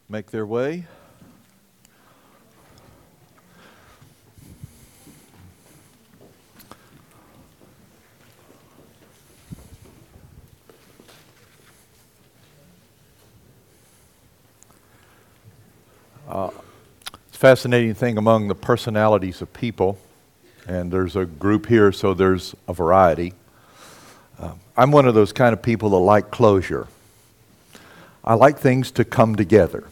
make their way. It's a fascinating thing among the personalities of people, and there's a group here, so there's a variety. I'm one of those kind of people that like closure. I like things to come together.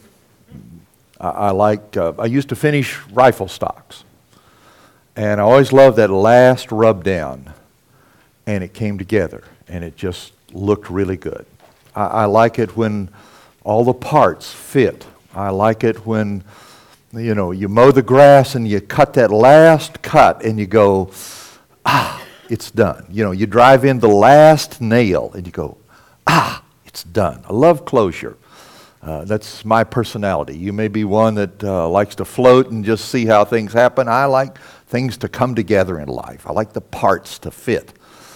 I used to finish rifle stocks, and I always loved that last rub down, and it came together, and it just looked really good. I like it when all the parts fit. I like it when, you mow the grass and you cut that last cut and you go, it's done. You drive in the last nail and you go, it's done. I love closure. That's my personality. You may be one that likes to float and just see how things happen. I like things to come together in life. I like the parts to fit.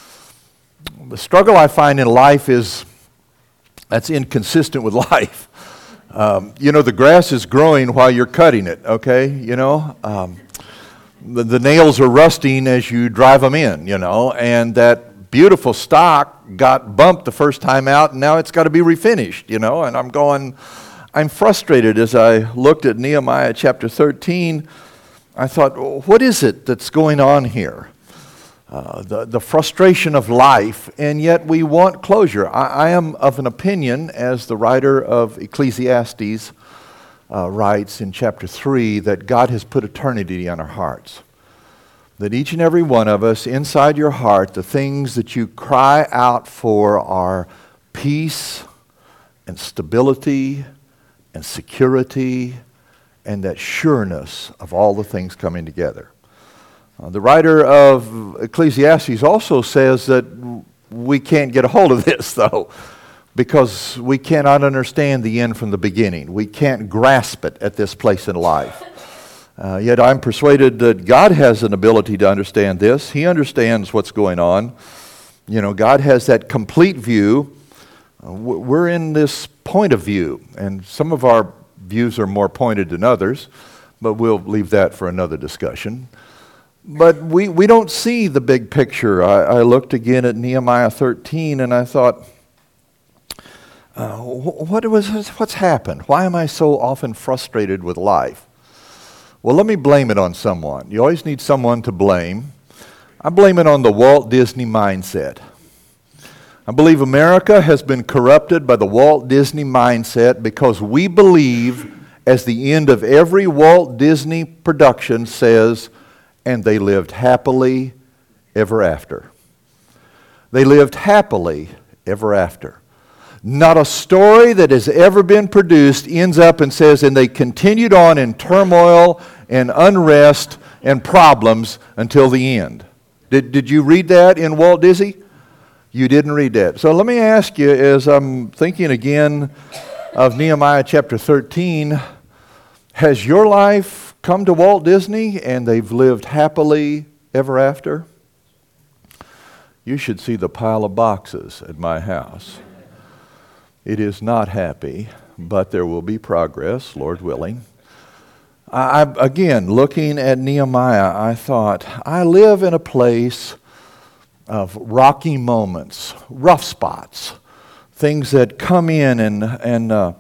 The struggle I find in life is that's inconsistent with life. The grass is growing while you're cutting it, okay? The nails are rusting as you drive them in, and that beautiful stock got bumped the first time out, and now it's got to be refinished, and I'm frustrated. As I looked at Nehemiah chapter 13, I thought, what is it that's going on here? The frustration of life, and yet we want closure. I am of an opinion, as the writer of Ecclesiastes writes in chapter 3, that God has put eternity on our hearts. That each and every one of us, inside your heart, the things that you cry out for are peace and stability and security and that sureness of all the things coming together. The writer of Ecclesiastes also says that we can't get a hold of this, though, because we cannot understand the end from the beginning. We can't grasp it at this place in life. Yet I'm persuaded that God has an ability to understand this. He understands what's going on. God has that complete view. We're in this point of view, and some of our views are more pointed than others, but we'll leave that for another discussion. But we don't see the big picture. I looked again at Nehemiah 13 and I thought, what's happened? Why am I so often frustrated with life? Well, let me blame it on someone. You always need someone to blame. I blame it on the Walt Disney mindset. I believe America has been corrupted by the Walt Disney mindset because we believe, as the end of every Walt Disney production says, and they lived happily ever after. They lived happily ever after. Not a story that has ever been produced ends up and says, and they continued on in turmoil and unrest and problems until the end. Did you read that in Walt Disney? You didn't read that. So let me ask you, as I'm thinking again of Nehemiah chapter 13, has your life come to Walt Disney and they've lived happily ever after? You should see the pile of boxes at my house. It is not happy, but there will be progress, Lord willing. Again, looking at Nehemiah, I thought, I live in a place of rocky moments, rough spots, things that come in and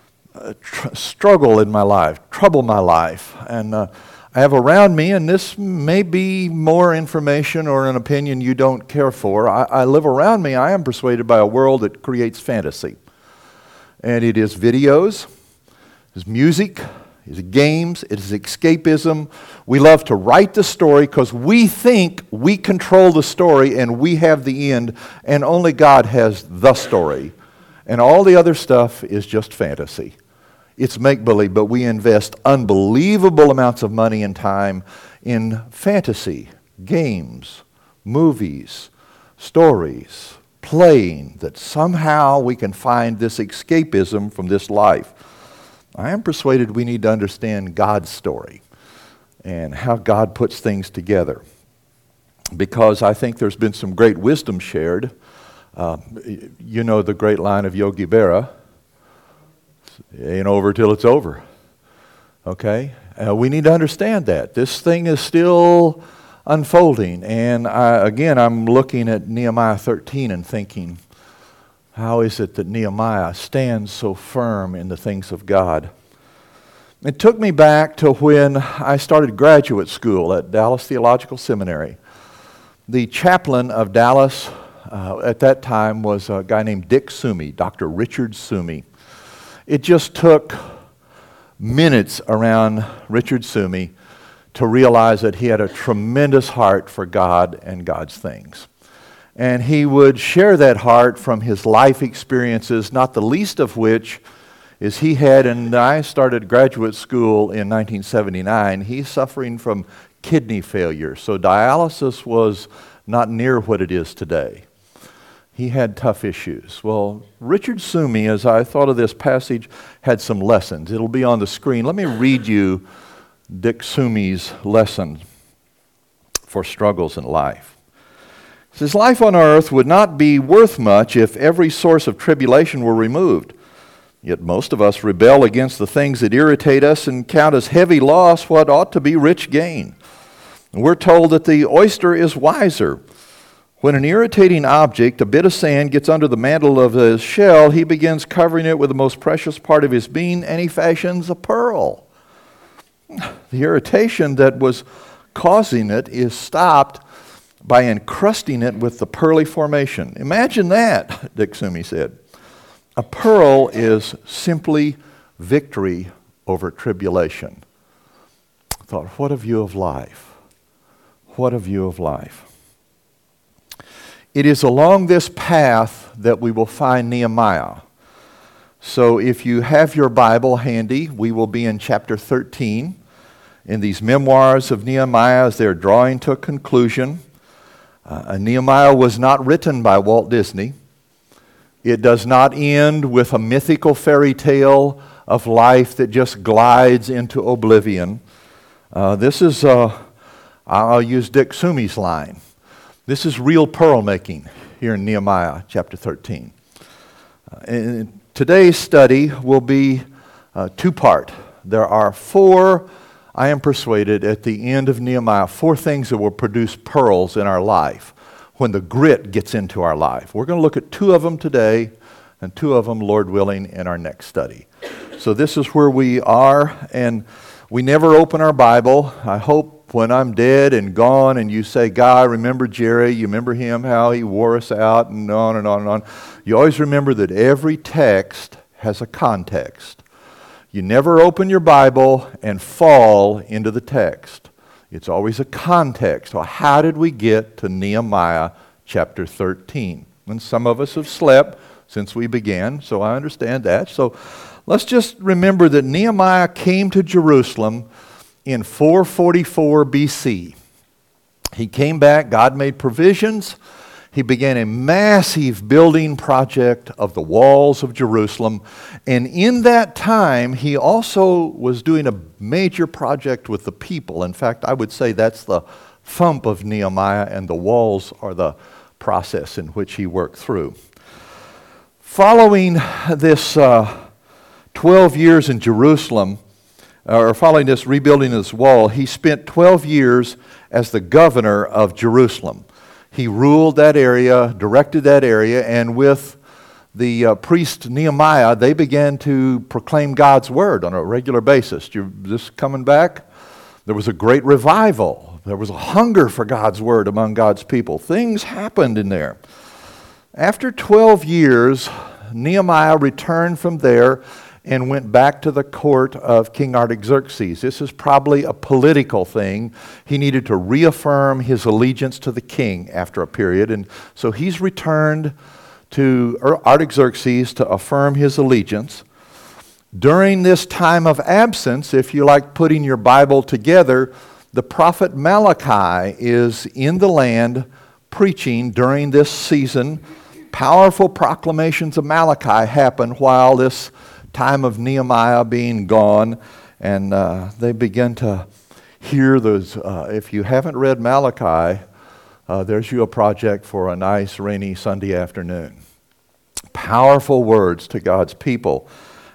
struggle in my life, trouble my life. And I have around me, and this may be more information or an opinion you don't care for, I live around me, I am persuaded by a world that creates fantasy. And it is videos, it is music, it is games, it is escapism. We love to write the story because we think we control the story and we have the end, and only God has the story. And all the other stuff is just fantasy. It's make-believe, but we invest unbelievable amounts of money and time in fantasy, games, movies, stories, playing, that somehow we can find this escapism from this life. I am persuaded we need to understand God's story and how God puts things together, because I think there's been some great wisdom shared. The great line of Yogi Berra, It ain't over till it's over. Okay? We need to understand that. This thing is still unfolding. And I'm looking at Nehemiah 13 and thinking, how is it that Nehemiah stands so firm in the things of God? It took me back to when I started graduate school at Dallas Theological Seminary. The chaplain of Dallas at that time was a guy named Dick Sumi, Dr. Richard Sumi. It just took minutes around Richard Sumi to realize that he had a tremendous heart for God and God's things. And he would share that heart from his life experiences, not the least of which is he had, and I started graduate school in 1979, he's suffering from kidney failure. So dialysis was not near what it is today. He had tough issues. Well, Richard Sumi, as I thought of this passage, had some lessons. It'll be on the screen. Let me read you Dick Sumi's lesson for struggles in life. It says, life on earth would not be worth much if every source of tribulation were removed. Yet most of us rebel against the things that irritate us and count as heavy loss what ought to be rich gain. And we're told that the oyster is wiser. When an irritating object, a bit of sand, gets under the mantle of his shell, he begins covering it with the most precious part of his being, and he fashions a pearl. The irritation that was causing it is stopped by encrusting it with the pearly formation. Imagine that, Dick Sumi said. A pearl is simply victory over tribulation. I thought, what a view of life. What a view of life. It is along this path that we will find Nehemiah. So if you have your Bible handy, we will be in chapter 13. In these memoirs of Nehemiah as they're drawing to a conclusion. Nehemiah was not written by Walt Disney. It does not end with a mythical fairy tale of life that just glides into oblivion. This is, I'll use Dick Sumi's line. This is real pearl making here in Nehemiah chapter 13. And today's study will be two-part. There are four, I am persuaded, at the end of Nehemiah, four things that will produce pearls in our life when the grit gets into our life. We're going to look at two of them today, and two of them, Lord willing, in our next study. So this is where we are, and we never open our Bible. I hope when I'm dead and gone and you say, God, remember Jerry, you remember him, how he wore us out, and on and on and on. You always remember that every text has a context. You never open your Bible and fall into the text. It's always a context. Well, how did we get to Nehemiah chapter 13? And some of us have slept since we began, so I understand that. So let's just remember that Nehemiah came to Jerusalem in 444 BC. He came back, God made provisions. He began a massive building project of the walls of Jerusalem. And in that time, he also was doing a major project with the people. In fact, I would say that's the thump of Nehemiah, and the walls are the process in which he worked through. Following this 12 years in Jerusalem, or following this rebuilding of this wall, he spent 12 years as the governor of Jerusalem. He ruled that area, directed that area, and with the priest Nehemiah, they began to proclaim God's word on a regular basis. This coming back, there was a great revival. There was a hunger for God's word among God's people. Things happened in there. After 12 years, Nehemiah returned from there and went back to the court of King Artaxerxes. This is probably a political thing. He needed to reaffirm his allegiance to the king after a period, and so he's returned to Artaxerxes to affirm his allegiance. During this time of absence, if you like putting your Bible together, the prophet Malachi is in the land preaching during this season. Powerful proclamations of Malachi happen while this time of Nehemiah being gone, and they begin to hear those. If you haven't read Malachi, there's you a project for a nice rainy Sunday afternoon. Powerful words to God's people.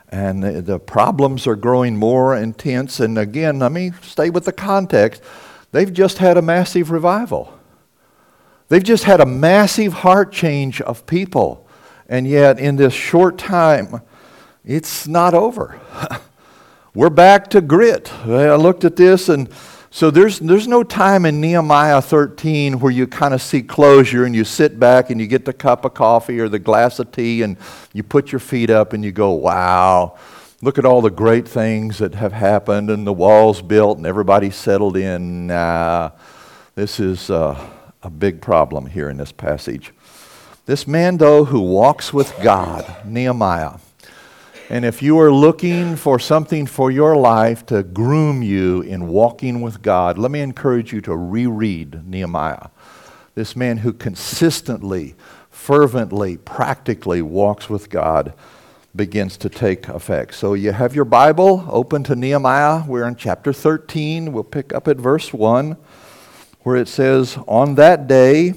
And the problems are growing more intense. And again, let me stay with the context. They've just had a massive revival. They've just had a massive heart change of people. And yet, in this short time, it's not over. We're back to grit. I looked at this, and so there's no time in Nehemiah 13 where you kind of see closure and you sit back and you get the cup of coffee or the glass of tea and you put your feet up and you go, wow, look at all the great things that have happened and the walls built and everybody settled in. Nah, this is a big problem here in this passage. This man, though, who walks with God, Nehemiah, and if you are looking for something for your life to groom you in walking with God, let me encourage you to reread Nehemiah. This man who consistently, fervently, practically walks with God begins to take effect. So you have your Bible open to Nehemiah. We're in chapter 13. We'll pick up at verse 1 where it says, on that day.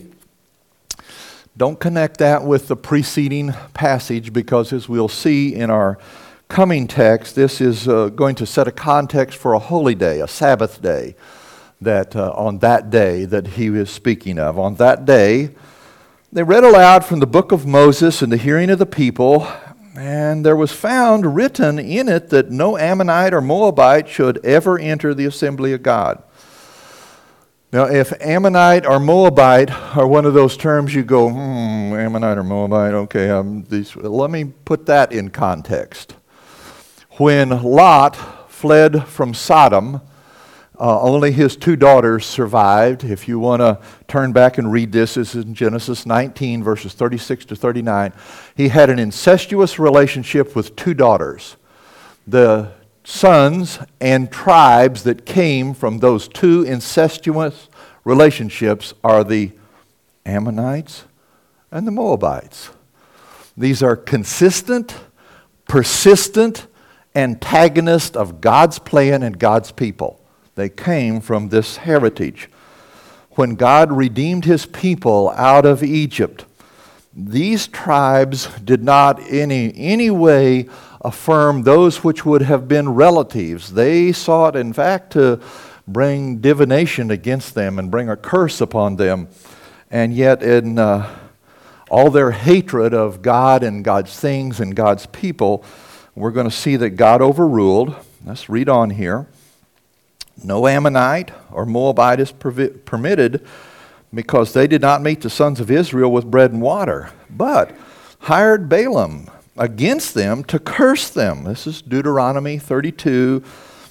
Don't connect that with the preceding passage because as we'll see in our coming text, this is going to set a context for a holy day, a Sabbath day, that on that day that he is speaking of. On that day, they read aloud from the book of Moses in the hearing of the people, and there was found written in it that no Ammonite or Moabite should ever enter the assembly of God. Now, if Ammonite or Moabite are one of those terms you go, Ammonite or Moabite, okay, let me put that in context. When Lot fled from Sodom, only his 2 daughters survived. If you want to turn back and read this is in Genesis 19, verses 36 to 39. He had an incestuous relationship with 2 daughters. The sons and tribes that came from those 2 incestuous relationships are the Ammonites and the Moabites. These are consistent, persistent antagonists of God's plan and God's people. They came from this heritage. When God redeemed his people out of Egypt, these tribes did not in any way affirm those which would have been relatives. They sought, in fact, to bring divination against them and bring a curse upon them. And yet in all their hatred of God and God's things and God's people, we're going to see that God overruled. Let's read on here. No Ammonite or Moabite is permitted because they did not meet the sons of Israel with bread and water, but hired Balaam against them to curse them. This is Deuteronomy 23,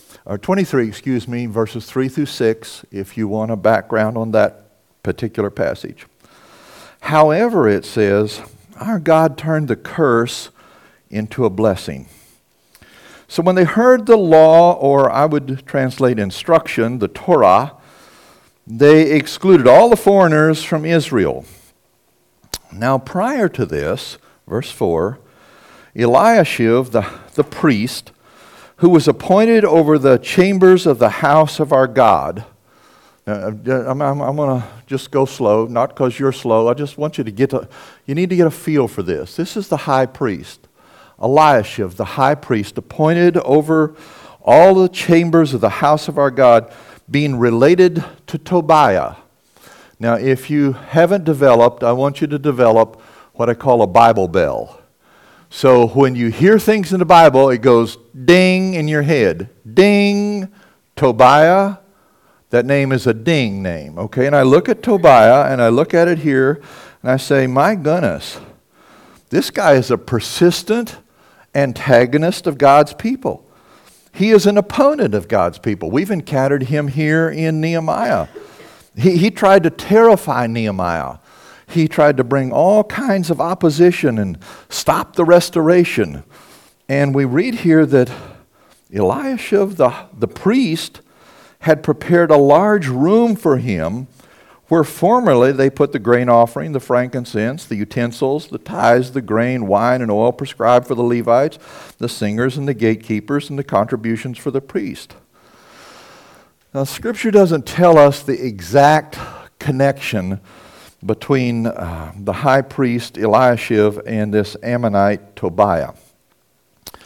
verses 3 through 6, if you want a background on that particular passage. However, it says, our God turned the curse into a blessing. So when they heard the law, or I would translate instruction, the Torah, they excluded all the foreigners from Israel. Now prior to this, verse 4, Eliashib, the priest, who was appointed over the chambers of the house of our God. I'm going to just go slow, not because you're slow. I just want you to you need to get a feel for this. This is the high priest. Eliashib, the high priest, appointed over all the chambers of the house of our God, being related to Tobiah. Now, if you haven't developed, I want you to develop what I call a Bible bell. So when you hear things in the Bible, it goes ding in your head. Ding, Tobiah. That name is a ding name, okay? And I look at Tobiah, and I look at it here, and I say, my goodness, this guy is a persistent antagonist of God's people. He is an opponent of God's people. We've encountered him here in Nehemiah. He tried to terrify Nehemiah. He tried to bring all kinds of opposition and stop the restoration. And we read here that Eliashib, the priest, had prepared a large room for him where formerly they put the grain offering, the frankincense, the utensils, the tithes, the grain, wine, and oil prescribed for the Levites, the singers and the gatekeepers, and the contributions for the priest. Now, Scripture doesn't tell us the exact connection between the high priest Eliashib and this Ammonite Tobiah.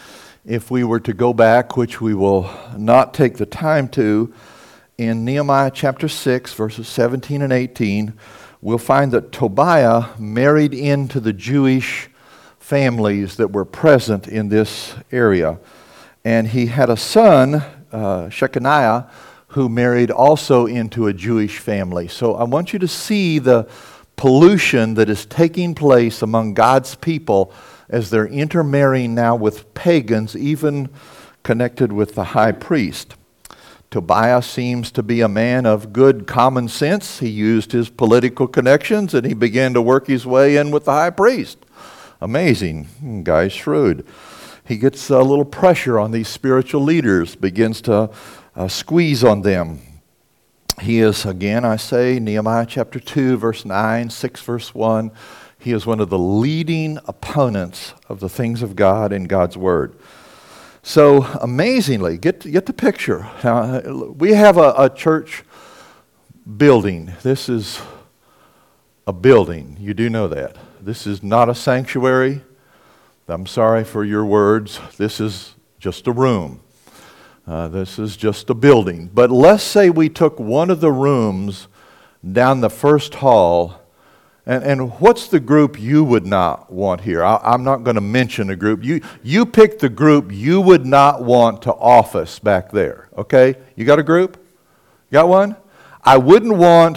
if we were to go back, which we will not take the time to, in Nehemiah chapter 6, verses 17 and 18, we'll find that Tobiah married into the Jewish families that were present in this area. And he had a son, Shechaniah, who married also into a Jewish family. So I want you to see the pollution that is taking place among God's people as they're intermarrying now with pagans, even connected with the high priest. Tobiah seems to be a man of good common sense. He used his political connections and he began to work his way in with the high priest. Amazing. Guy's shrewd. He gets a little pressure on these spiritual leaders, begins to squeeze on them. He is, again, I say, Nehemiah chapter 2, verse 9, 6, verse 1. He is one of the leading opponents of the things of God and God's Word. So, amazingly, get the picture. Now, we have a church building. This is a building. You do know that. This is not a sanctuary. I'm sorry for your words. This is just a room. This is just a building. But let's say we took one of the rooms down the first hall, and what's the group you would not want here? I'm not going to mention a group. You pick the group you would not want to office back there, okay? You got a group? Got one? I wouldn't want,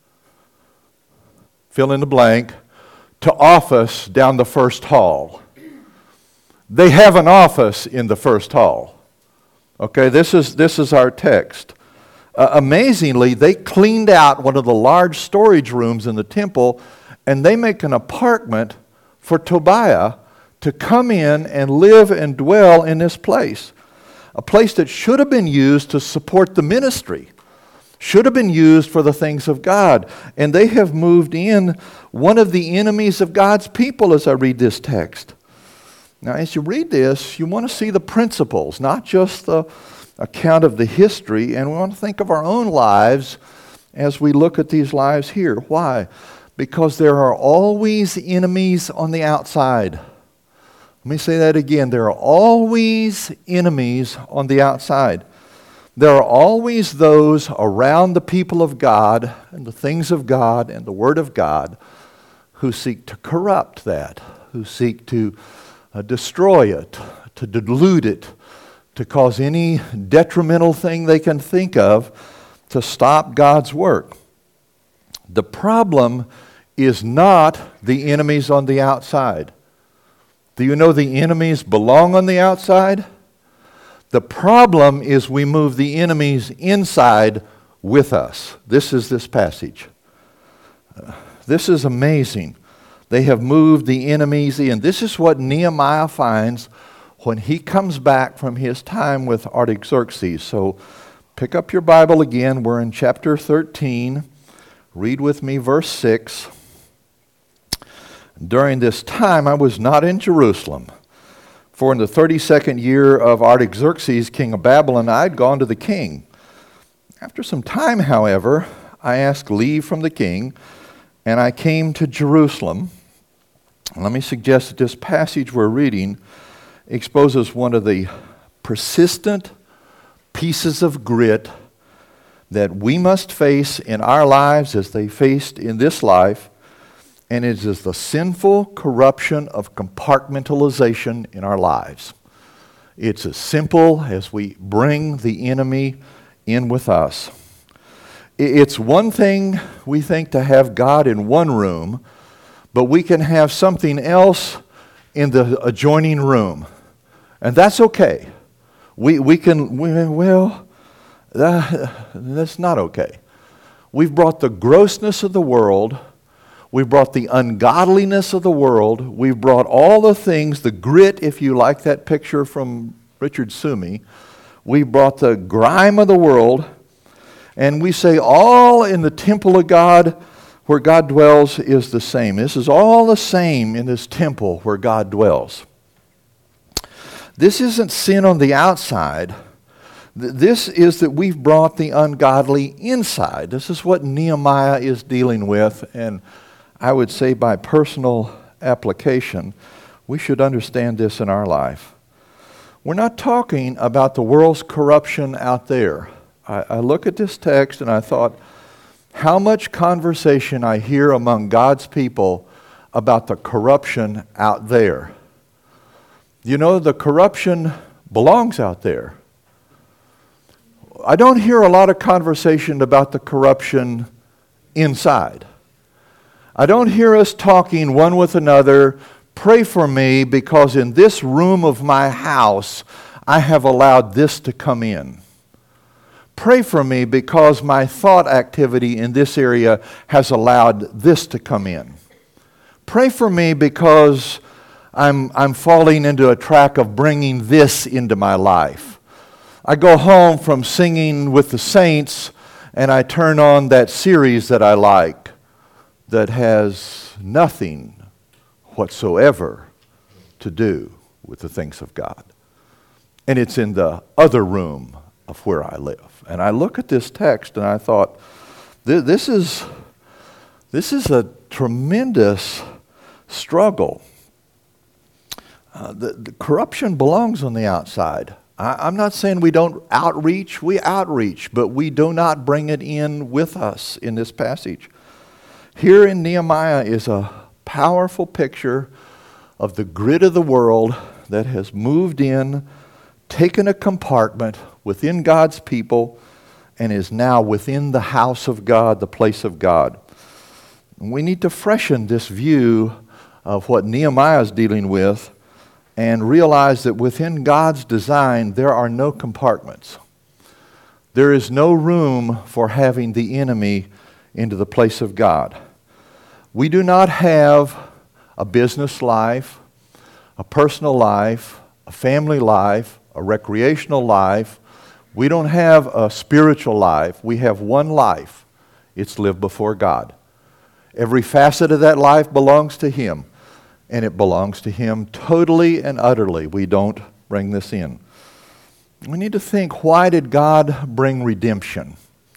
fill in the blank, to office down the first hall. They have an office in the first hall. Okay, this is our text. Amazingly, they cleaned out one of the large storage rooms in the temple, and they make an apartment for Tobiah to come in and live and dwell in this place. A place that should have been used to support the ministry, should have been used for the things of God. And they have moved in one of the enemies of God's people as I read this text. Now, as you read this, you want to see the principles, not just the account of the history, and we want to think of our own lives as we look at these lives here. Why? Because there are always enemies on the outside. Let me say that again. There are always enemies on the outside. There are always those around the people of God and the things of God and the Word of God who seek to corrupt that, who seek to destroy it, to dilute it, to cause any detrimental thing they can think of to stop God's work. The problem is not the enemies on the outside. Do you know the enemies belong on the outside? The problem is we move the enemies inside with us. This is this passage. This is amazing. They have moved the enemies in. This is what Nehemiah finds when he comes back from his time with Artaxerxes. So pick up your Bible again. We're in chapter 13. Read with me verse 6. During this time I was not in Jerusalem, for in the 32nd year of Artaxerxes, king of Babylon, I had gone to the king. After some time, however, I asked leave from the king, and I came to Jerusalem. Let me suggest that this passage we're reading exposes one of the persistent pieces of grit that we must face in our lives as they faced in this life, and it is the sinful corruption of compartmentalization in our lives. It's as simple as we bring the enemy in with us. It's one thing, we think, to have God in one room, but we can have something else in the adjoining room. And that's okay. That's not okay. We've brought the grossness of the world, we've brought the ungodliness of the world, we've brought all the things, the grit, if you like that picture from Richard Sumi, we brought the grime of the world, and we say all in the temple of God where God dwells is the same. This is all the same in this temple where God dwells. This isn't sin on the outside. This is that we've brought the ungodly inside. This is what Nehemiah is dealing with, and I would say by personal application, we should understand this in our life. We're not talking about the world's corruption out there. I look at this text and I thought, how much conversation I hear among God's people about the corruption out there. You know, the corruption belongs out there. I don't hear a lot of conversation about the corruption inside. I don't hear us talking one with another, pray for me because in this room of my house I have allowed this to come in. Pray for me because my thought activity in this area has allowed this to come in. Pray for me because I'm falling into a track of bringing this into my life. I go home from singing with the saints and I turn on that series that I like that has nothing whatsoever to do with the things of God. And it's in the other room of where I live. And I look at this text and I thought, this is a tremendous struggle. The corruption belongs on the outside. I'm not saying we don't outreach. We outreach, but we do not bring it in with us in this passage. Here in Nehemiah is a powerful picture of the grid of the world that has moved in, taken a compartment within God's people, and is now within the house of God, the place of God. We need to freshen this view of what Nehemiah is dealing with and realize that within God's design there are no compartments. There is no room for having the enemy into the place of God. We do not have a business life, a personal life, a family life, a recreational life. We don't have a spiritual life. We have one life. It's lived before God. Every facet of that life belongs to Him, and it belongs to Him totally and utterly. We don't bring this in. We need to think, why did God bring redemption?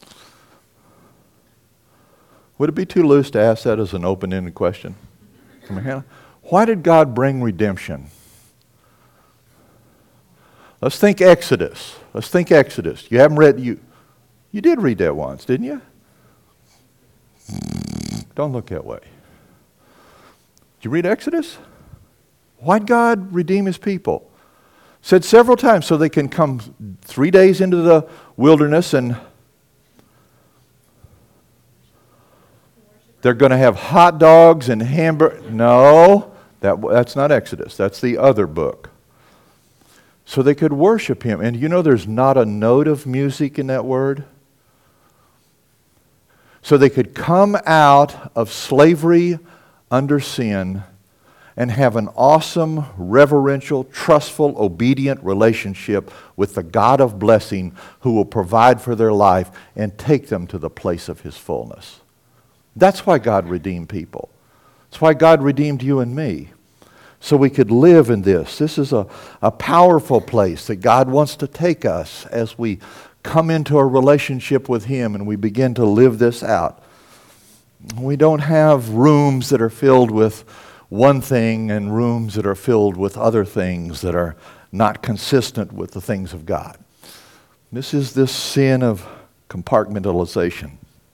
Would it be too loose to ask that as an open-ended question? Come on, Hannah. Why did God bring redemption? Let's think Exodus. Let's think Exodus. You haven't read, you did read that once, didn't you? Don't look that way. Did you read Exodus? Why'd God redeem His people? Said several times so they can come 3 days into the wilderness and they're going to have hot dogs and hamburgers. No, that's not Exodus. That's the other book. So they could worship Him. And you know there's not a note of music in that word? So they could come out of slavery under sin and have an awesome, reverential, trustful, obedient relationship with the God of blessing who will provide for their life and take them to the place of His fullness. That's why God redeemed people. That's why God redeemed you and me. So we could live in this. This is a powerful place that God wants to take us as we come into a relationship with Him and we begin to live this out. We don't have rooms that are filled with one thing and rooms that are filled with other things that are not consistent with the things of God. This is this sin of compartmentalization.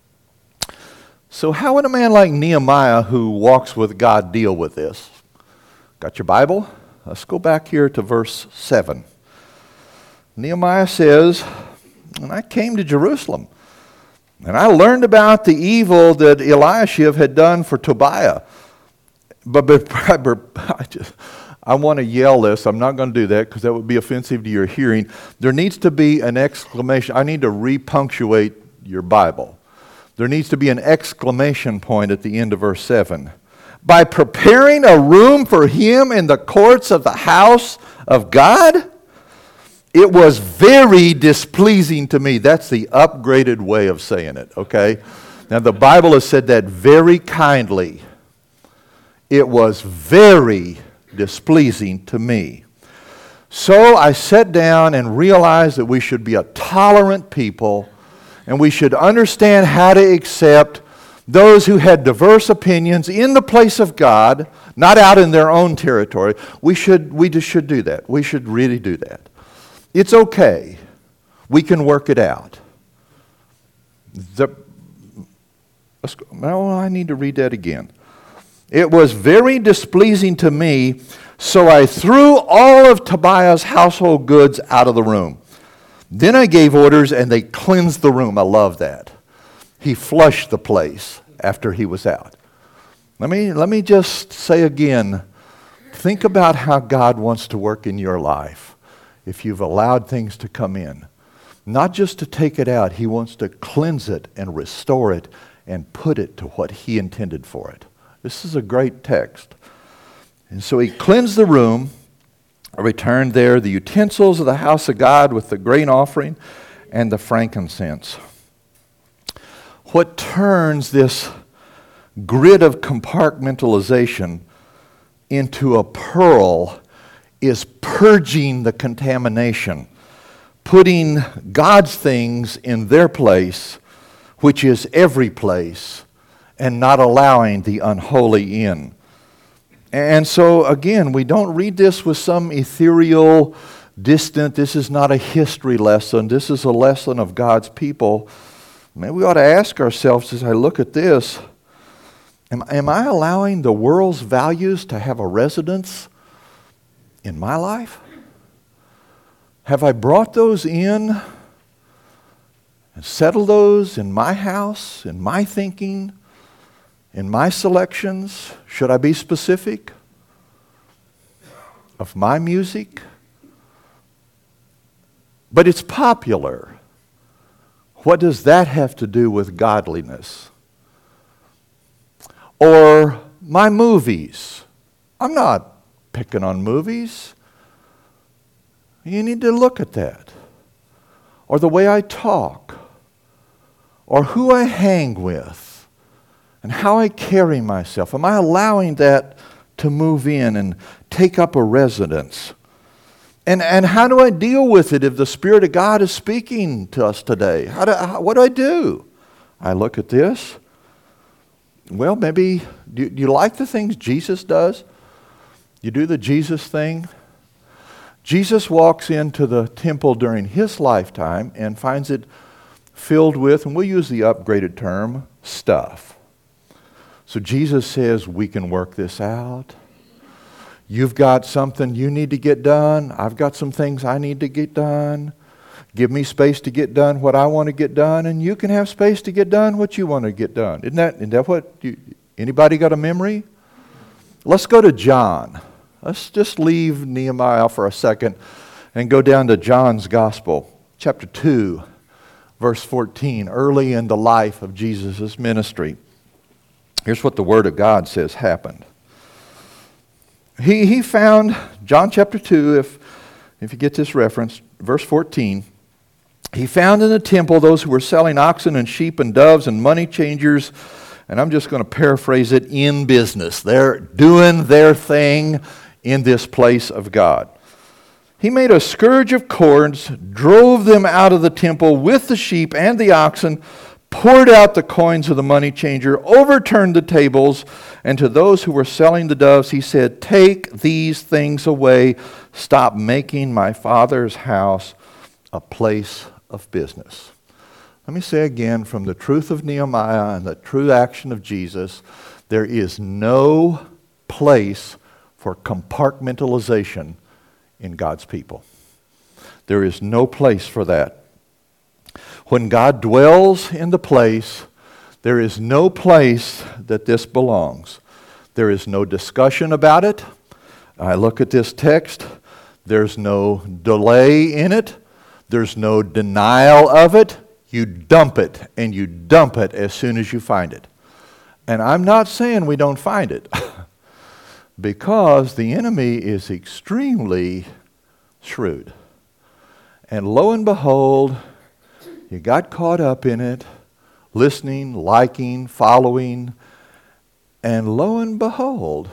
So how would a man like Nehemiah who walks with God deal with this? Got your Bible? Let's go back here to verse 7. Nehemiah says, "And I came to Jerusalem, and I learned about the evil that Eliashib had done for Tobiah." But I want to yell this. I'm not going to do that because that would be offensive to your hearing. There needs to be an exclamation. I need to repunctuate your Bible. There needs to be an exclamation point at the end of verse 7. By preparing a room for him in the courts of the house of God, it was very displeasing to me. That's the upgraded way of saying it, okay? Now the Bible has said that very kindly. It was very displeasing to me. So I sat down and realized that we should be a tolerant people and we should understand how to accept those who had diverse opinions in the place of God, not out in their own territory. We just should do that. We should really do that. It's okay. We can work it out. I need to read that again. It was very displeasing to me, so I threw all of Tobiah's household goods out of the room. Then I gave orders, and they cleansed the room. I love that. He flushed the place after he was out. Let me just say again, think about how God wants to work in your life if you've allowed things to come in. Not just to take it out, He wants to cleanse it and restore it and put it to what He intended for it. This is a great text. And so He cleansed the room, returned there the utensils of the house of God with the grain offering and the frankincense. What turns this grid of compartmentalization into a pearl is purging the contamination, putting God's things in their place, which is every place, and not allowing the unholy in. And so, again, we don't read this with some ethereal, distant, this is not a history lesson, this is a lesson of God's people. Maybe we ought to ask ourselves as I look at this, am I allowing the world's values to have a residence in my life? Have I brought those in and settled those in my house, in my thinking, in my selections? Should I be specific? Of my music? But it's popular. What does that have to do with godliness? Or my movies. I'm not picking on movies. You need to look at that. Or the way I talk. Or who I hang with. And how I carry myself. Am I allowing that to move in and take up a residence? And how do I deal with it if the Spirit of God is speaking to us today? What do I do? I look at this. Well, maybe, do you like the things Jesus does? You do the Jesus thing? Jesus walks into the temple during His lifetime and finds it filled with, and we'll use the upgraded term, stuff. So Jesus says, we can work this out. You've got something you need to get done. I've got some things I need to get done. Give me space to get done what I want to get done, and you can have space to get done what you want to get done. Isn't that what, anybody got a memory? Let's go to John. Let's just leave Nehemiah for a second and go down to John's Gospel, chapter 2, verse 14, early in the life of Jesus' ministry. Here's what the Word of God says happened. He found, John chapter 2, if you get this reference, verse 14, he found in the temple those who were selling oxen and sheep and doves and money changers, and I'm just going to paraphrase it, in business. They're doing their thing in this place of God. He made a scourge of cords, drove them out of the temple with the sheep and the oxen, poured out the coins of the money changer, overturned the tables, and to those who were selling the doves, he said, take these things away. Stop making my Father's house a place of business. Let me say again, from the truth of Nehemiah and the true action of Jesus, there is no place for compartmentalization in God's people. There is no place for that. When God dwells in the place, there is no place that this belongs. There is no discussion about it. I look at this text. There's no delay in it. There's no denial of it. You dump it, and you dump it as soon as you find it. And I'm not saying we don't find it, because the enemy is extremely shrewd. And lo and behold, you got caught up in it, listening, liking, following, and lo and behold,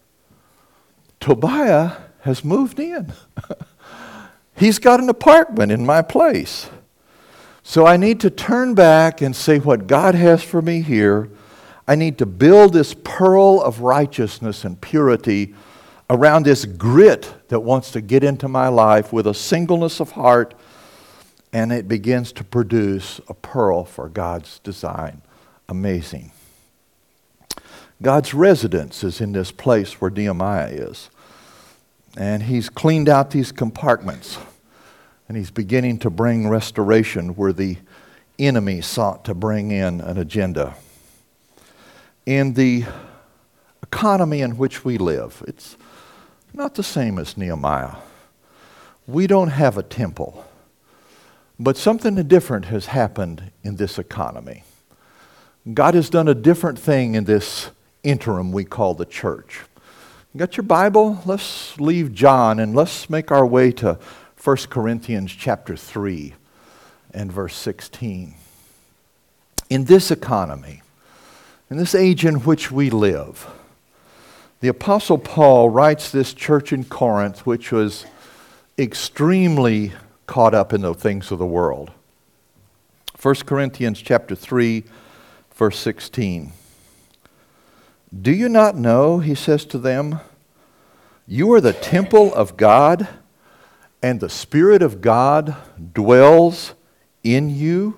Tobiah has moved in. He's got an apartment in my place. So I need to turn back and say what God has for me here. I need to build this pearl of righteousness and purity around this grit that wants to get into my life with a singleness of heart, and it begins to produce a pearl for God's design. Amazing. God's residence is in this place where Nehemiah is. And he's cleaned out these compartments. And he's beginning to bring restoration where the enemy sought to bring in an agenda. In the economy in which we live, it's not the same as Nehemiah. We don't have a temple. But something different has happened in this economy. God has done a different thing in this interim we call the church. You got your Bible? Let's leave John and let's make our way to 1 Corinthians chapter 3 and verse 16. In this economy, in this age in which we live, the Apostle Paul writes this church in Corinth, which was extremely caught up in the things of the world. 1 Corinthians chapter 3, verse 16. Do you not know, he says to them, you are the temple of God, and the Spirit of God dwells in you?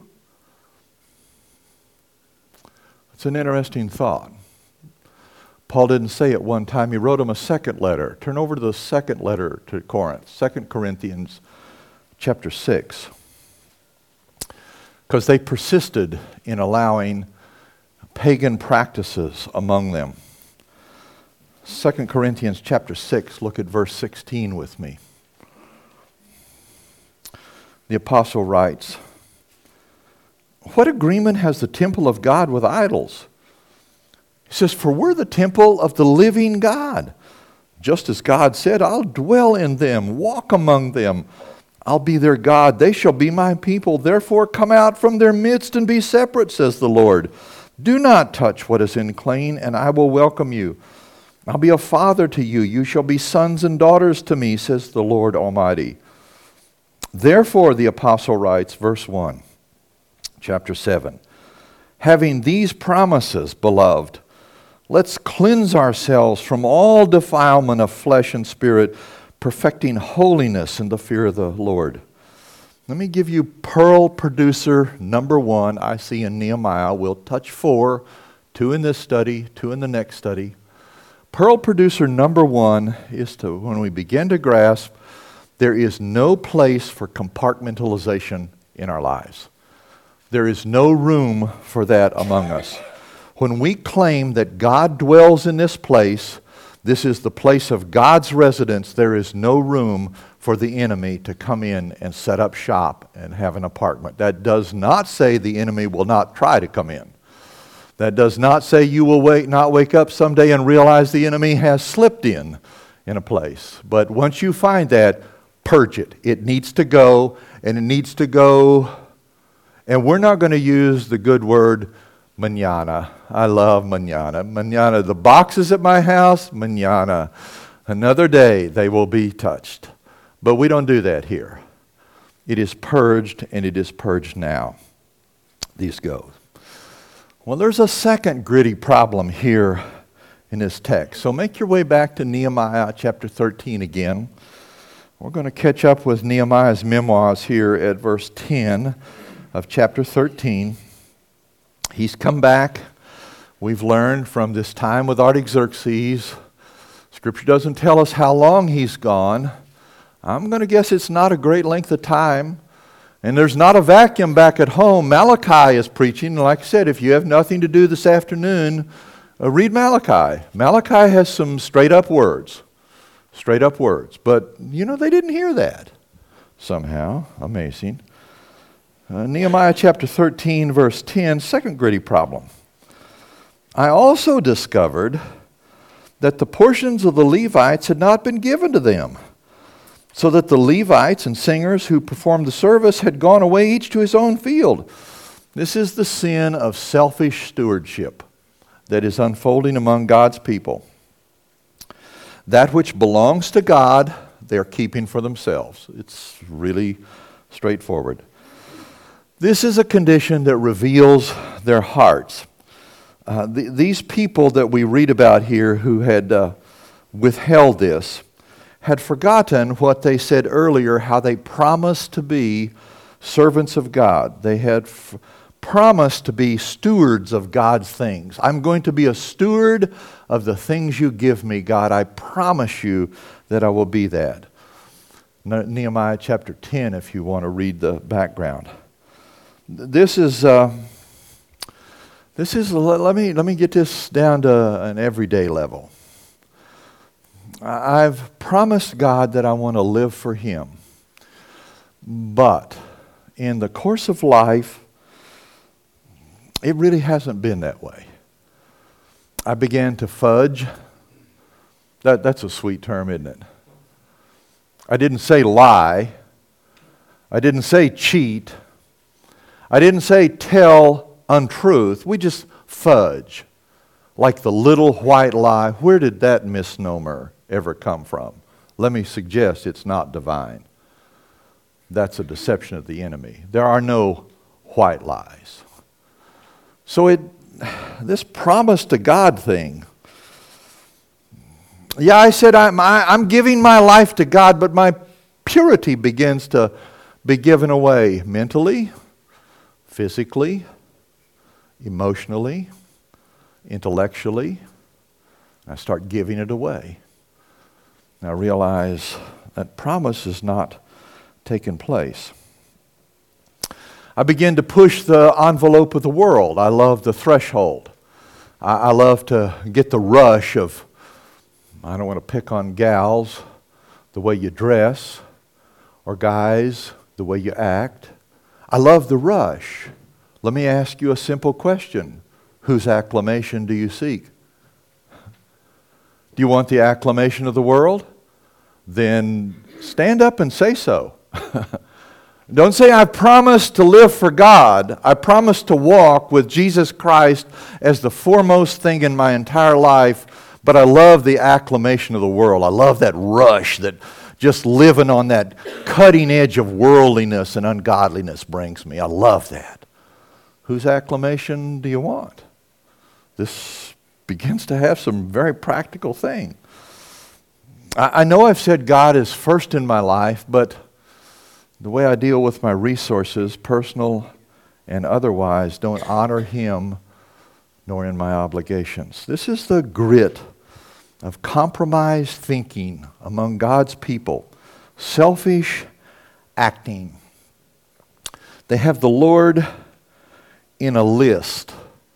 It's an interesting thought. Paul didn't say it one time. He wrote them a second letter. Turn over to the second letter to Corinth, 2 Corinthians chapter 6. Because they persisted in allowing pagan practices among them. 2 Corinthians chapter 6, look at verse 16 with me. The apostle writes, what agreement has the temple of God with idols? He says, for we're the temple of the living God. Just as God said, I'll dwell in them, walk among them. I'll be their God. They shall be my people. Therefore come out from their midst and be separate, says the Lord. Do not touch what is unclean, and I will welcome you. I'll be a father to you. You shall be sons and daughters to me, says the Lord Almighty. Therefore, the apostle writes, verse 1, chapter 7, having these promises, beloved, let's cleanse ourselves from all defilement of flesh and spirit, perfecting holiness in the fear of the Lord. Let me give you pearl producer number 1 I see in Nehemiah. We'll touch 4, 2 in this study, 2 in the next study. Pearl producer number 1 is to, when we begin to grasp, there is no place for compartmentalization in our lives. There is no room for that among us. When we claim that God dwells in this place, this is the place of God's residence, there is no room for the enemy to come in and set up shop and have an apartment. That does not say the enemy will not try to come in. That does not say you will not wake up someday and realize the enemy has slipped in a place. But once you find that, purge it. It needs to go, and it needs to go. And we're not going to use the good word mañana. I love mañana. Mañana, the boxes at my house, mañana. Another day they will be touched. But we don't do that here. It is purged, and it is purged now. These go. Well, there's a second gritty problem here in this text. So make your way back to Nehemiah chapter 13 again. We're going to catch up with Nehemiah's memoirs here at verse 10 of chapter 13. He's come back. We've learned from this time with Artaxerxes. Scripture doesn't tell us how long he's gone. I'm going to guess it's not a great length of time. And there's not a vacuum back at home. Malachi is preaching. Like I said, if you have nothing to do this afternoon, read Malachi. Malachi has some straight up words. Straight up words. But, they didn't hear that somehow. Amazing. Nehemiah chapter 13, verse 10, second gritty problem. I also discovered that the portions of the Levites had not been given to them, so that the Levites and singers who performed the service had gone away each to his own field. This is the sin of selfish stewardship that is unfolding among God's people. That which belongs to God, they're keeping for themselves. It's really straightforward. This is a condition that reveals their hearts. These people that we read about here who had withheld this had forgotten what they said earlier, how they promised to be servants of God. They had promised to be stewards of God's things. I'm going to be a steward of the things you give me, God. I promise you that I will be that. Nehemiah chapter 10, if you want to read the background. This is let me get this down to an everyday level. I've promised God that I want to live for Him. But in the course of life, it really hasn't been that way. I began to fudge. That's a sweet term, isn't it? I didn't say lie. I didn't say cheat. I didn't say tell untruth. We just fudge. Like the little white lie. Where did that misnomer ever come from? Let me suggest it's not divine. That's a deception of the enemy. There are no white lies. So this promise to God thing. Yeah, I said I'm giving my life to God, but my purity begins to be given away mentally, physically, emotionally, intellectually. I start giving it away. And I realize that promise is not taking place. I begin to push the envelope of the world. I love the threshold. I love to get the rush of, I don't want to pick on gals, the way you dress, or guys, the way you act. I love the rush. Let me ask you a simple question. Whose acclamation do you seek? Do you want the acclamation of the world? Then stand up and say so. Don't say, I promise to live for God. I promise to walk with Jesus Christ as the foremost thing in my entire life, but I love the acclamation of the world. I love that rush that just living on that cutting edge of worldliness and ungodliness brings me. I love that. Whose acclamation do you want? This begins to have some very practical thing. I know I've said God is first in my life, but the way I deal with my resources, personal and otherwise, don't honor Him nor in my obligations. This is the grit of compromised thinking among God's people. Selfish acting. They have the Lord in a list.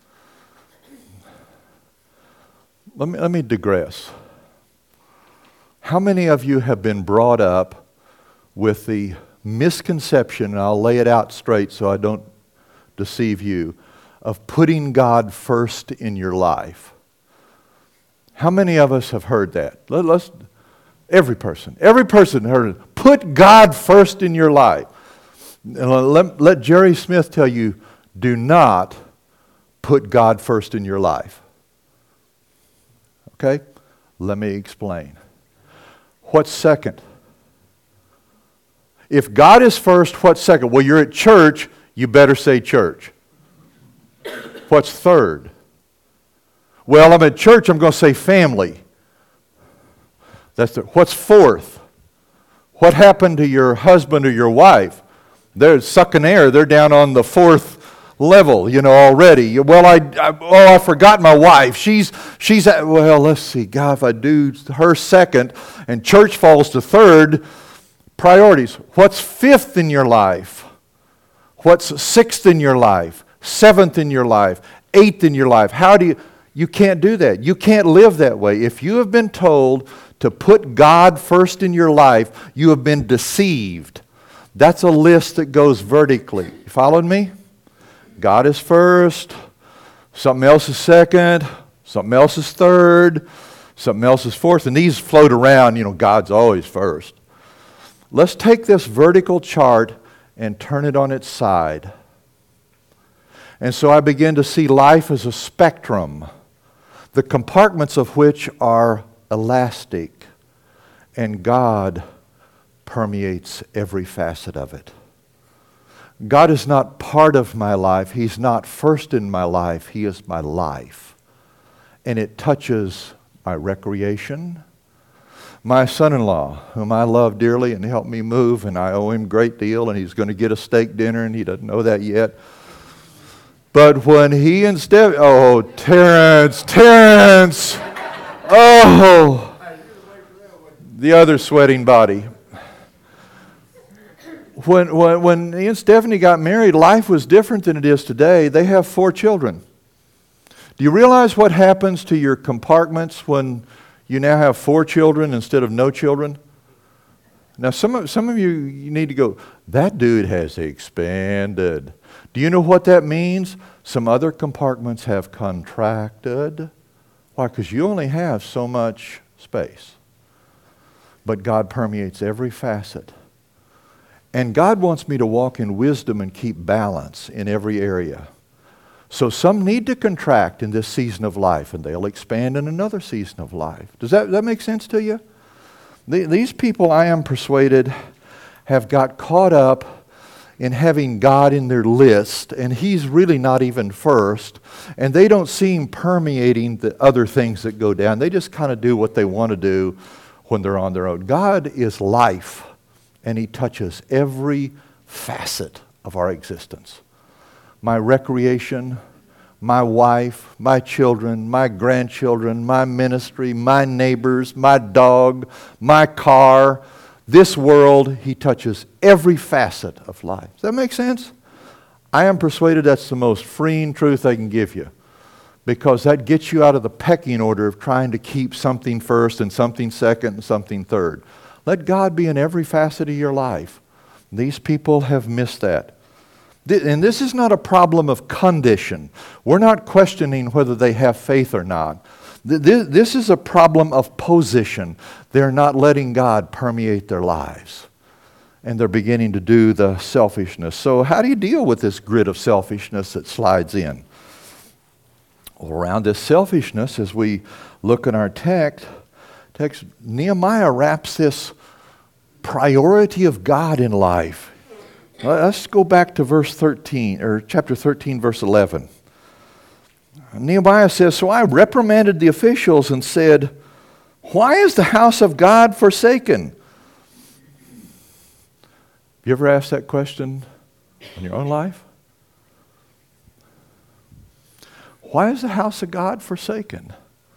Let me digress. How many of you have been brought up with the misconception, and I'll lay it out straight so I don't deceive you, of putting God first in your life? How many of us have heard that? Every person heard it. Put God first in your life. And let Jerry Smith tell you, do not put God first in your life. Okay? Let me explain. What's second? If God is first, what's second? Well, you're at church, you better say church. What's third? Well, I'm at church, I'm going to say family. What's fourth? What happened to your husband or your wife? They're sucking air. They're down on the fourth level, already. Well, I forgot my wife. She's well, let's see. God, if I do her second and church falls to third, priorities. What's fifth in your life? What's sixth in your life? Seventh in your life? Eighth in your life? You can't do that. You can't live that way. If you have been told to put God first in your life, you have been deceived. That's a list that goes vertically. You followed me? God is first, something else is second, something else is third, something else is fourth, and these float around, God's always first. Let's take this vertical chart and turn it on its side. And so I begin to see life as a spectrum, the compartments of which are elastic, and God permeates every facet of it. God is not part of my life. He's not first in my life. He is my life. And it touches my recreation. My son-in-law, whom I love dearly and helped me move, and I owe him a great deal, and he's going to get a steak dinner, and he doesn't know that yet. But when he and Steph, oh, Terrence, oh, the other sweating body. When he and Stephanie got married, life was different than it is today. They have 4 children. Do you realize what happens to your compartments when you now have 4 children instead of no children? Now, some of you need to go, that dude has expanded. Do you know what that means? Some other compartments have contracted. Why? Because you only have so much space. But God permeates every facet. And God wants me to walk in wisdom and keep balance in every area. So some need to contract in this season of life, and they'll expand in another season of life. Does that make sense to you? These people, I am persuaded, have got caught up in having God in their list, and He's really not even first, and they don't see Him permeating the other things that go down. They just kind of do what they want to do when they're on their own. God is life, and He touches every facet of our existence. My recreation, my wife, my children, my grandchildren, my ministry, my neighbors, my dog, my car, this world, He touches every facet of life. Does that make sense? I am persuaded that's the most freeing truth I can give you, because that gets you out of the pecking order of trying to keep something first and something second and something third. Let God be in every facet of your life. These people have missed that. And this is not a problem of condition. We're not questioning whether they have faith or not. This is a problem of position. They're not letting God permeate their lives. And they're beginning to do the selfishness. So how do you deal with this grid of selfishness that slides in? Well, around this selfishness, as we look in our text, Nehemiah wraps this priority of God in life. Let's go back to verse 13, or chapter 13, verse 11. Nehemiah says, "So I reprimanded the officials and said, 'Why is the house of God forsaken?'" You ever asked that question in your own life? Why is the house of God forsaken?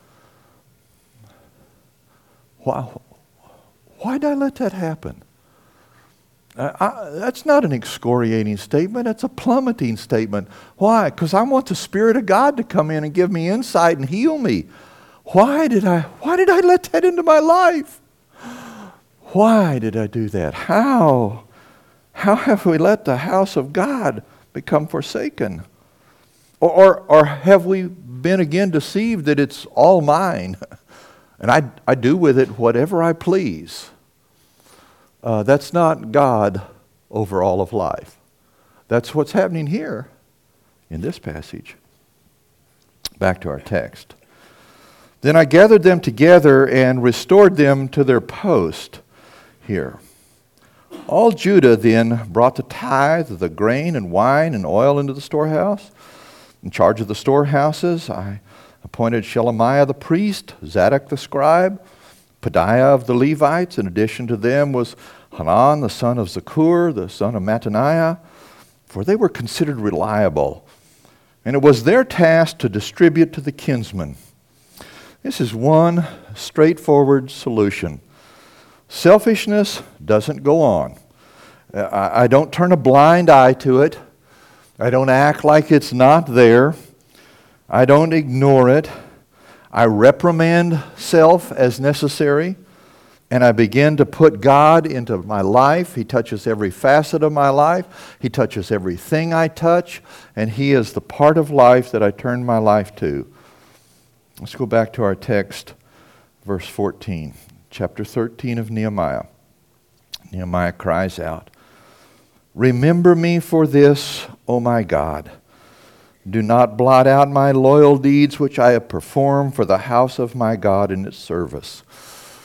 Why did I let that happen? That's not an excoriating statement. It's a plummeting statement. Why? Because I want the Spirit of God to come in and give me insight and heal me. Why did I let that into my life? Why did I do that? How have we let the house of God become forsaken? Or have we been again deceived that it's all mine and I do with it whatever I please? That's not God over all of life. That's what's happening here in this passage. Back to our text. "Then I gathered them together and restored them to their post." Here. "All Judah then brought the tithe of the grain and wine and oil into the storehouse. In charge of the storehouses, I appointed Shelemiah the priest, Zadok the scribe, Pedaiah of the Levites. In addition to them was Hanan, the son of Zakur, the son of Mattaniah, for they were considered reliable. And it was their task to distribute to the kinsmen." This is one straightforward solution. Selfishness doesn't go on. I don't turn a blind eye to it. I don't act like it's not there. I don't ignore it. I reprimand self as necessary, and I begin to put God into my life. He touches every facet of my life. He touches everything I touch, and He is the part of life that I turn my life to. Let's go back to our text, verse 14, chapter 13 of Nehemiah. Nehemiah cries out, "Remember me for this, O my God. Do not blot out my loyal deeds which I have performed for the house of my God in its service."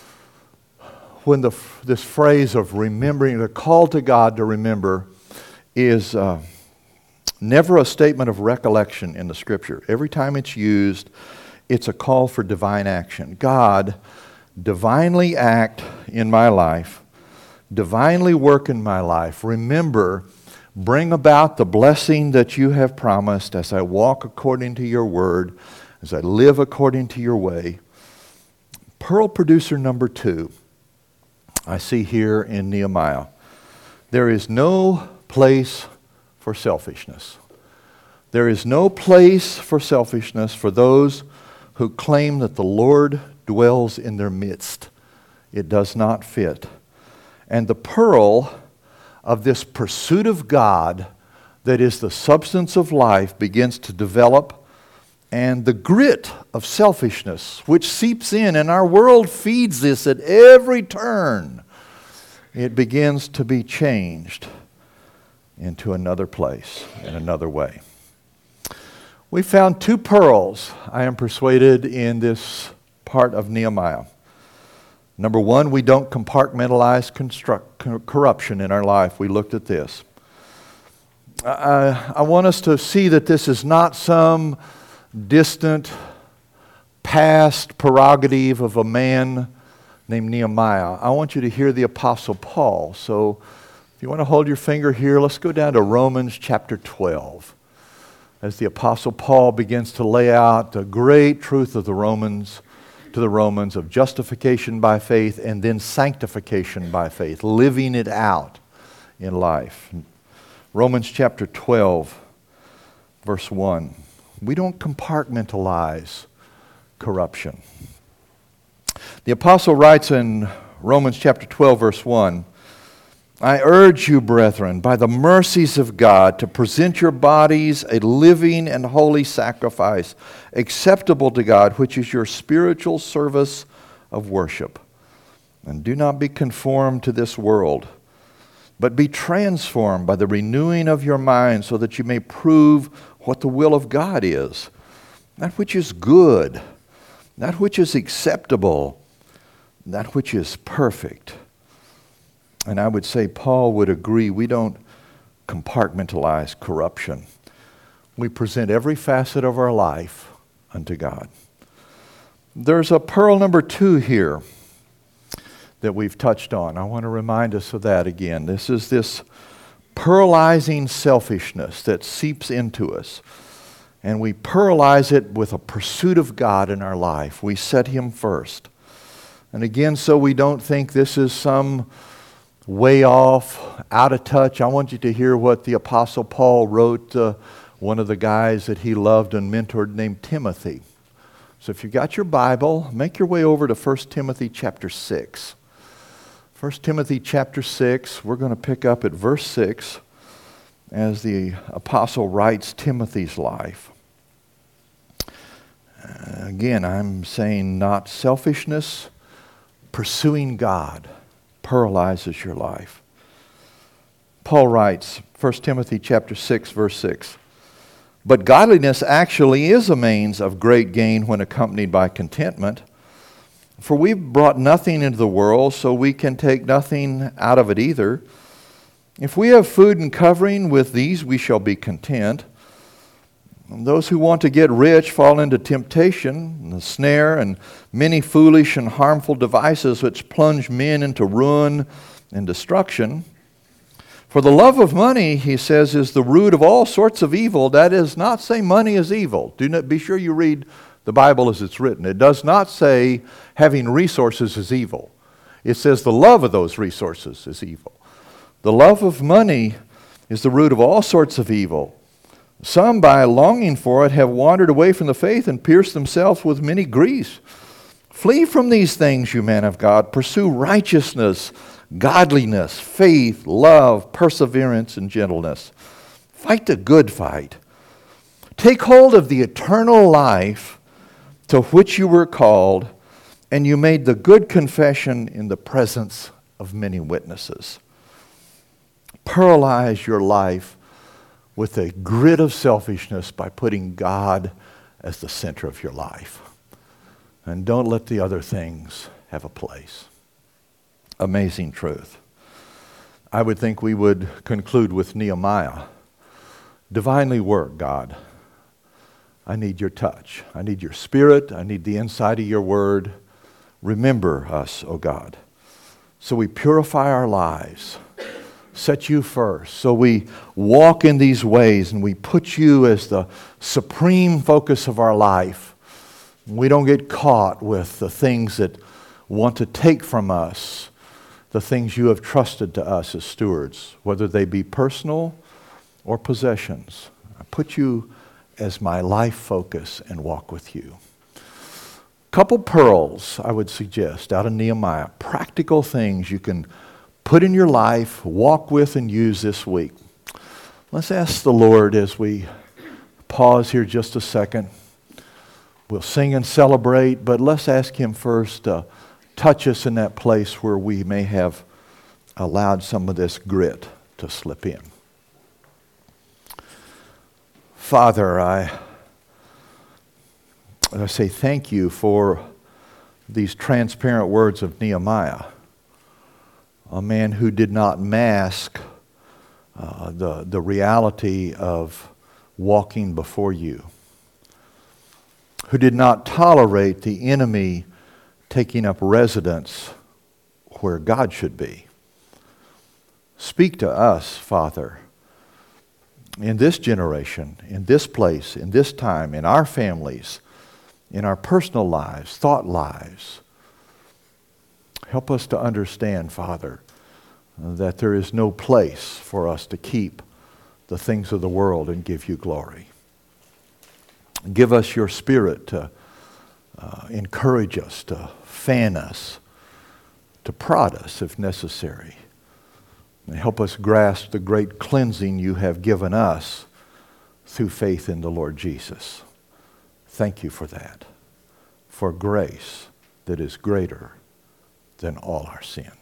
When this phrase of remembering, the call to God to remember, is never a statement of recollection in the Scripture. Every time it's used, it's a call for divine action. God, divinely act in my life, divinely work in my life. Remember, bring about the blessing that you have promised as I walk according to your word, as I live according to your way. Pearl producer number 2, I see here in Nehemiah. There is no place for selfishness. There is no place for selfishness for those who claim that the Lord dwells in their midst. It does not fit. And the pearl of this pursuit of God that is the substance of life begins to develop, and the grit of selfishness which seeps in, and our world feeds this at every turn, it begins to be changed into another place in another way. We found 2 pearls, I am persuaded, in this part of Nehemiah. Number 1, we don't compartmentalize corruption in our life. We looked at this. I want us to see that this is not some distant past prerogative of a man named Nehemiah. I want you to hear the Apostle Paul. So if you want to hold your finger here, let's go down to Romans chapter 12. As the Apostle Paul begins to lay out the great truth of the Romans, of justification by faith and then sanctification by faith, living it out in life. Romans chapter 12, verse 1. We don't compartmentalize corruption. The apostle writes in Romans chapter 12, verse 1, I urge you, brethren, by the mercies of God, to present your bodies a living and holy sacrifice, acceptable to God, which is your spiritual service of worship. And do not be conformed to this world, but be transformed by the renewing of your mind, so that you may prove what the will of God is, that which is good, that which is acceptable, that which is perfect. And I would say Paul would agree, we don't compartmentalize corruption. We present every facet of our life unto God. There's a pearl number 2 here that we've touched on. I want to remind us of that again. This is this pearlizing selfishness that seeps into us. And we pearlize it with a pursuit of God in our life. We set Him first. And again, so we don't think this is some way off, out of touch. I want you to hear what the Apostle Paul wrote one of the guys that he loved and mentored named Timothy. So if you've got your Bible, make your way over to 1 Timothy chapter 6. 1 Timothy chapter 6, we're going to pick up at verse 6 as the apostle writes Timothy's life. Again, I'm saying not selfishness, pursuing God paralyzes your life. Paul writes, 1 Timothy chapter 6, verse 6, but godliness actually is a means of great gain when accompanied by contentment. For we've brought nothing into the world, so we can take nothing out of it either. If we have food and covering, with these we shall be content. And those who want to get rich fall into temptation, and the snare, and many foolish and harmful devices which plunge men into ruin and destruction. For the love of money, he says, is the root of all sorts of evil. That is not say money is evil. Do not be sure you read the Bible as it's written. It does not say having resources is evil. It says the love of those resources is evil. The love of money is the root of all sorts of evil. Some, by longing for it, have wandered away from the faith and pierced themselves with many griefs. Flee from these things, you men of God. Pursue righteousness, godliness, faith, love, perseverance, and gentleness. Fight the good fight. Take hold of the eternal life to which you were called, and you made the good confession in the presence of many witnesses. Paralyze your life with a grit of selfishness by putting God as the center of your life. And don't let the other things have a place. Amazing truth. I would think we would conclude with Nehemiah. Divinely work, God. I need your touch. I need your spirit. I need the insight of your word. Remember us, O God. So we purify our lives. Set you first. So we walk in these ways and we put you as the supreme focus of our life. We don't get caught with the things that want to take from us the things you have trusted to us as stewards, whether they be personal or possessions. I put you as my life focus and walk with you. Couple pearls I would suggest out of Nehemiah, practical things you can put in your life, walk with, and use this week. Let's ask the Lord as we pause here just a second. We'll sing and celebrate, but let's ask Him first to touch us in that place where we may have allowed some of this grit to slip in. Father, I say thank you for these transparent words of Nehemiah, a man who did not mask the reality of walking before you, who did not tolerate the enemy taking up residence where God should be. Speak to us, Father, in this generation, in this place, in this time, in our families, in our personal lives, thought lives. Help us to understand, Father, that there is no place for us to keep the things of the world and give you glory. Give us your Spirit to encourage us, to fan us, to prod us if necessary. And help us grasp the great cleansing you have given us through faith in the Lord Jesus. Thank you for that, for grace that is greater than all our sin.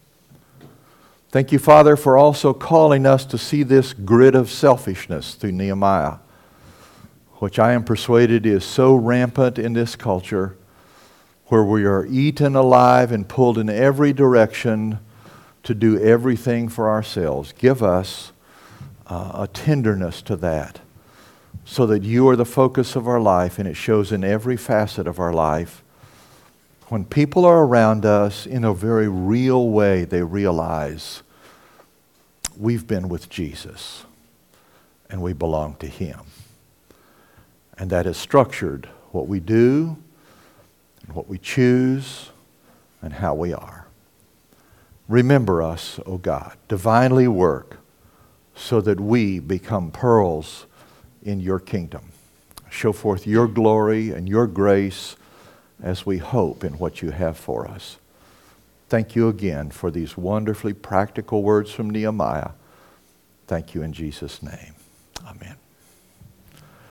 Thank you, Father, for also calling us to see this grid of selfishness through Nehemiah, which I am persuaded is so rampant in this culture, where we are eaten alive and pulled in every direction to do everything for ourselves. Give us a tenderness to that, so that you are the focus of our life, and it shows in every facet of our life. When people are around us, in a very real way, they realize we've been with Jesus and we belong to Him. And that has structured what we do, and what we choose, and how we are. Remember us, O God. Divinely work so that we become pearls in your kingdom. Show forth your glory and your grace as we hope in what you have for us. Thank you again for these wonderfully practical words from Nehemiah. Thank you in Jesus' name.